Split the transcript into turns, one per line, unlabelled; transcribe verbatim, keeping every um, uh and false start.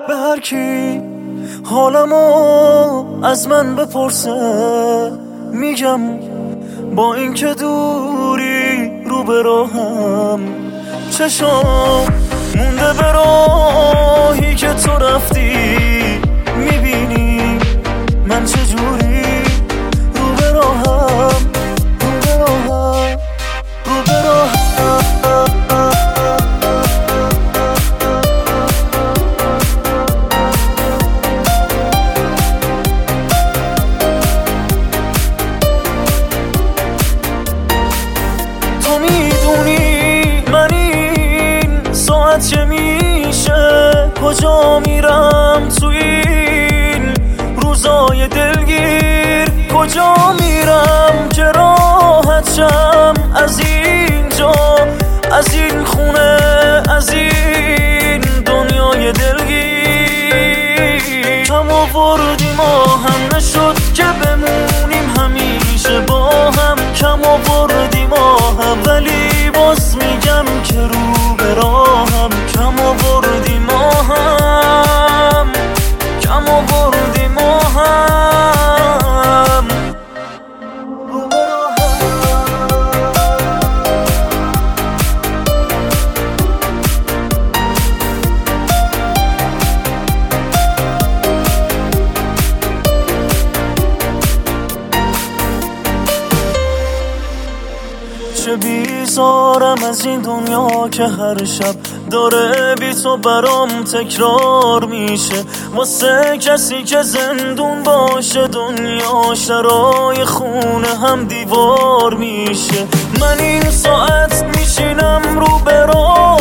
به هر کی حالمو از من بپرسه میگم با این که دوری رو به راهم، چشام مونده به راهی که تو رفتی، میبینی من چجوری رو به راهم، رو به راهم، رو به راهم. تو میدونی من این ساعت چه میشه، کجا میرم تو این روزای دلگیر، کجا میرم که راحت شم از اینجا، از این خونه، از این دنیای دلگیر. کم آوردی ما هم نشد که بمونیم همیشه با هم، کم آوردی ما هم ولی باز میگم که رو به راهم، کم آوردی ما هم، کم آوردی ما هم، رو به چه بیزارم از این دنیا که هر شب داره بی تو برام تکرار میشه، واسه کسی که زندون باشه دنیا شرای خونه هم دیوار میشه. من این ساعت میشینم رو به راه